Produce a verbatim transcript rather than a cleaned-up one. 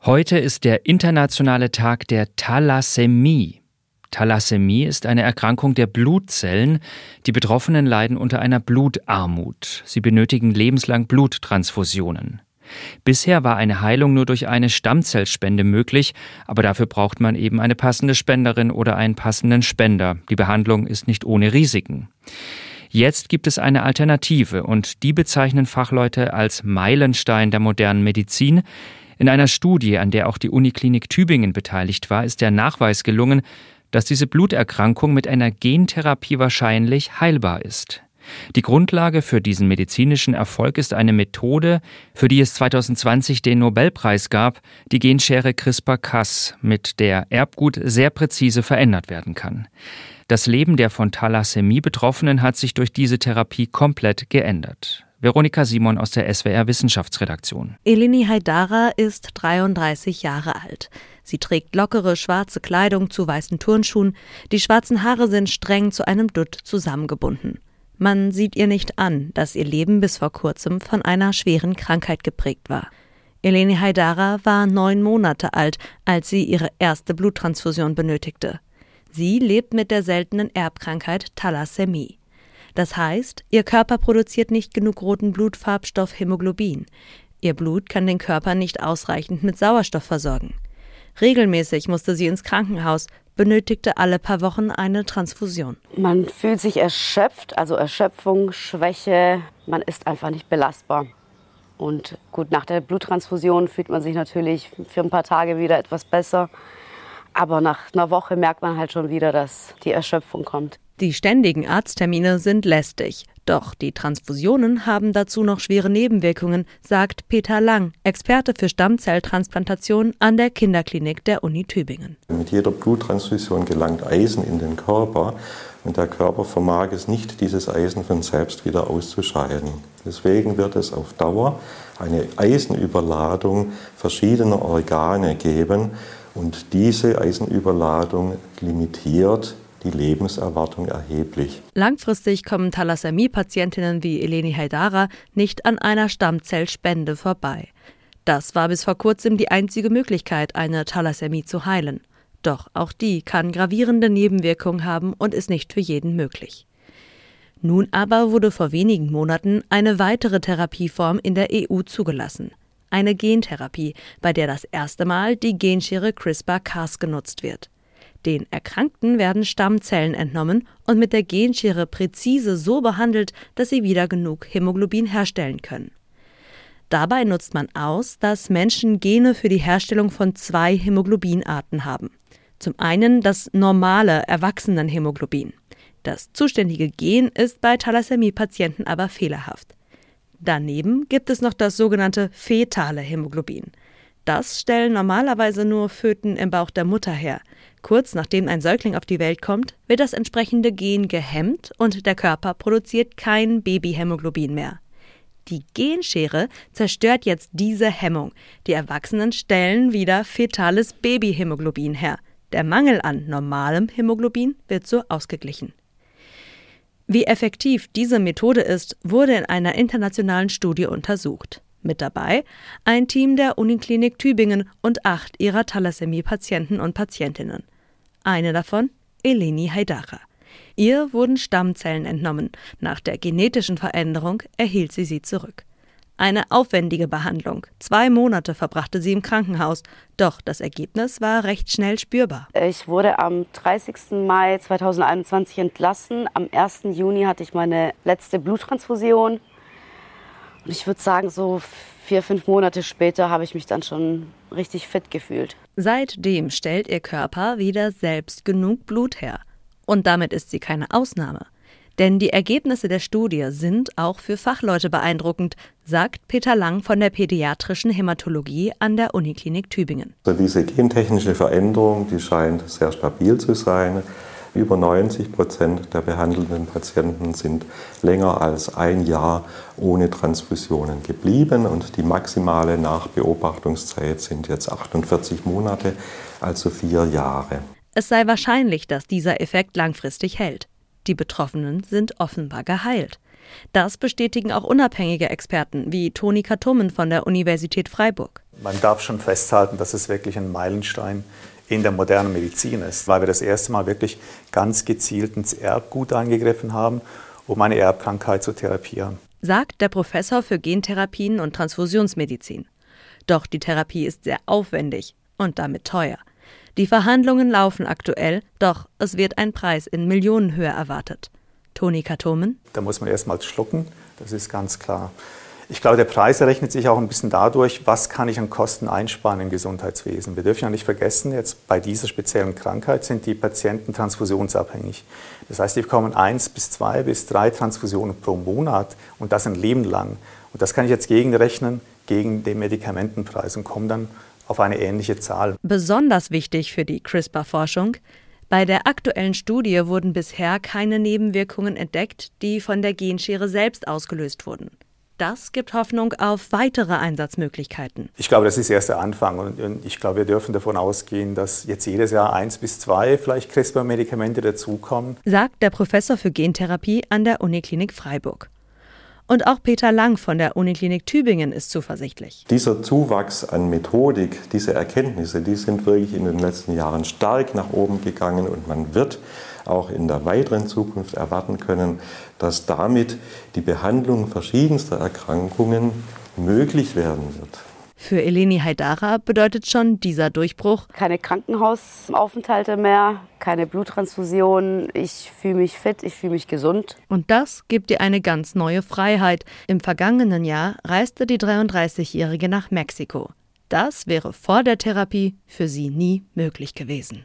Heute ist der internationale Tag der Thalassämie. Thalassämie ist eine Erkrankung der Blutzellen. Die Betroffenen leiden unter einer Blutarmut. Sie benötigen lebenslang Bluttransfusionen. Bisher war eine Heilung nur durch eine Stammzellspende möglich, aber dafür braucht man eben eine passende Spenderin oder einen passenden Spender. Die Behandlung ist nicht ohne Risiken. Jetzt gibt es eine Alternative und die bezeichnen Fachleute als Meilenstein der modernen Medizin. In einer Studie, an der auch die Uniklinik Tübingen beteiligt war, ist der Nachweis gelungen, dass diese Bluterkrankung mit einer Gentherapie wahrscheinlich heilbar ist. Die Grundlage für diesen medizinischen Erfolg ist eine Methode, für die es zwanzig zwanzig den Nobelpreis gab, die Genschere CRISPR-Cas, mit der Erbgut sehr präzise verändert werden kann. Das Leben der von Thalassämie Betroffenen hat sich durch diese Therapie komplett geändert. Veronika Simon aus der S W R Wissenschaftsredaktion. Eleni Haidara ist dreiunddreißig Jahre alt. Sie trägt lockere schwarze Kleidung zu weißen Turnschuhen. Die schwarzen Haare sind streng zu einem Dutt zusammengebunden. Man sieht ihr nicht an, dass ihr Leben bis vor kurzem von einer schweren Krankheit geprägt war. Eleni Haidara war neun Monate alt, als sie ihre erste Bluttransfusion benötigte. Sie lebt mit der seltenen Erbkrankheit Thalassämie. Das heißt, ihr Körper produziert nicht genug roten Blutfarbstoff Hämoglobin. Ihr Blut kann den Körper nicht ausreichend mit Sauerstoff versorgen. Regelmäßig musste sie ins Krankenhaus, benötigte alle paar Wochen eine Transfusion. Man fühlt sich erschöpft, also Erschöpfung, Schwäche, man ist einfach nicht belastbar. Und gut, nach der Bluttransfusion fühlt man sich natürlich für ein paar Tage wieder etwas besser. Aber nach einer Woche merkt man halt schon wieder, dass die Erschöpfung kommt. Die ständigen Arzttermine sind lästig. Doch die Transfusionen haben dazu noch schwere Nebenwirkungen, sagt Peter Lang, Experte für Stammzelltransplantation an der Kinderklinik der Uni Tübingen. Mit jeder Bluttransfusion gelangt Eisen in den Körper und der Körper vermag es nicht, dieses Eisen von selbst wieder auszuscheiden. Deswegen wird es auf Dauer eine Eisenüberladung verschiedener Organe geben und diese Eisenüberladung limitiert die Lebenserwartung erheblich. Langfristig kommen Thalassämie-Patientinnen wie Eleni Haidara nicht an einer Stammzellspende vorbei. Das war bis vor kurzem die einzige Möglichkeit, eine Thalassämie zu heilen. Doch auch die kann gravierende Nebenwirkungen haben und ist nicht für jeden möglich. Nun aber wurde vor wenigen Monaten eine weitere Therapieform in der E U zugelassen. Eine Gentherapie, bei der das erste Mal die Genschere CRISPR-Cas genutzt wird. Den Erkrankten werden Stammzellen entnommen und mit der Genschere präzise so behandelt, dass sie wieder genug Hämoglobin herstellen können. Dabei nutzt man aus, dass Menschen Gene für die Herstellung von zwei Hämoglobinarten haben. Zum einen das normale Erwachsenenhämoglobin. Das zuständige Gen ist bei Thalassämie-Patienten aber fehlerhaft. Daneben gibt es noch das sogenannte fetale Hämoglobin. Das stellen normalerweise nur Föten im Bauch der Mutter her. Kurz nachdem ein Säugling auf die Welt kommt, wird das entsprechende Gen gehemmt und der Körper produziert kein Babyhämoglobin mehr. Die Genschere zerstört jetzt diese Hemmung. Die Erwachsenen stellen wieder fetales Babyhämoglobin her. Der Mangel an normalem Hämoglobin wird so ausgeglichen. Wie effektiv diese Methode ist, wurde in einer internationalen Studie untersucht. Mit dabei ein Team der Uniklinik Tübingen und acht ihrer Thalassämie-Patienten und Patientinnen. Eine davon, Eleni Haidara. Ihr wurden Stammzellen entnommen. Nach der genetischen Veränderung erhielt sie sie zurück. Eine aufwendige Behandlung. Zwei Monate verbrachte sie im Krankenhaus. Doch das Ergebnis war recht schnell spürbar. Ich wurde am dreißigsten Mai zweitausendeinundzwanzig entlassen. Am ersten Juni hatte ich meine letzte Bluttransfusion. Und ich würde sagen, so vier, fünf Monate später habe ich mich dann schon richtig fit gefühlt. Seitdem stellt ihr Körper wieder selbst genug Blut her. Und damit ist sie keine Ausnahme. Denn die Ergebnisse der Studie sind auch für Fachleute beeindruckend, sagt Peter Lang von der pädiatrischen Hämatologie an der Uniklinik Tübingen. Also diese gentechnische Veränderung, die scheint sehr stabil zu sein. Über neunzig Prozent der behandelten Patienten sind länger als ein Jahr ohne Transfusionen geblieben und die maximale Nachbeobachtungszeit sind jetzt achtundvierzig Monate, also vier Jahre. Es sei wahrscheinlich, dass dieser Effekt langfristig hält. Die Betroffenen sind offenbar geheilt. Das bestätigen auch unabhängige Experten wie Toni Katomen von der Universität Freiburg. Man darf schon festhalten, dass es wirklich ein Meilenstein in der modernen Medizin ist, weil wir das erste Mal wirklich ganz gezielt ins Erbgut eingegriffen haben, um eine Erbkrankheit zu therapieren. Sagt der Professor für Gentherapien und Transfusionsmedizin. Doch die Therapie ist sehr aufwendig und damit teuer. Die Verhandlungen laufen aktuell, doch es wird ein Preis in Millionenhöhe erwartet. Toni Katomen. Da muss man erst mal schlucken, das ist ganz klar. Ich glaube, der Preis errechnet sich auch ein bisschen dadurch, was kann ich an Kosten einsparen im Gesundheitswesen. Wir dürfen ja nicht vergessen, jetzt bei dieser speziellen Krankheit sind die Patienten transfusionsabhängig. Das heißt, die bekommen eins bis zwei bis drei Transfusionen pro Monat und das ein Leben lang. Und das kann ich jetzt gegenrechnen gegen den Medikamentenpreis und komme dann auf eine ähnliche Zahl. Besonders wichtig für die CRISPR-Forschung: Bei der aktuellen Studie wurden bisher keine Nebenwirkungen entdeckt, die von der Genschere selbst ausgelöst wurden. Das gibt Hoffnung auf weitere Einsatzmöglichkeiten. Ich glaube, das ist erst der Anfang und ich glaube, wir dürfen davon ausgehen, dass jetzt jedes Jahr eins bis zwei vielleicht CRISPR-Medikamente dazukommen. Sagt der Professor für Gentherapie an der Uniklinik Freiburg. Und auch Peter Lang von der Uniklinik Tübingen ist zuversichtlich. Dieser Zuwachs an Methodik, diese Erkenntnisse, die sind wirklich in den letzten Jahren stark nach oben gegangen und man wird auch in der weiteren Zukunft erwarten können, dass damit die Behandlung verschiedenster Erkrankungen möglich werden wird. Für Eleni Haidara bedeutet schon dieser Durchbruch: Keine Krankenhausaufenthalte mehr, keine Bluttransfusion. Ich fühle mich fit, ich fühle mich gesund. Und das gibt ihr eine ganz neue Freiheit. Im vergangenen Jahr reiste die dreiunddreißigjährige nach Mexiko. Das wäre vor der Therapie für sie nie möglich gewesen.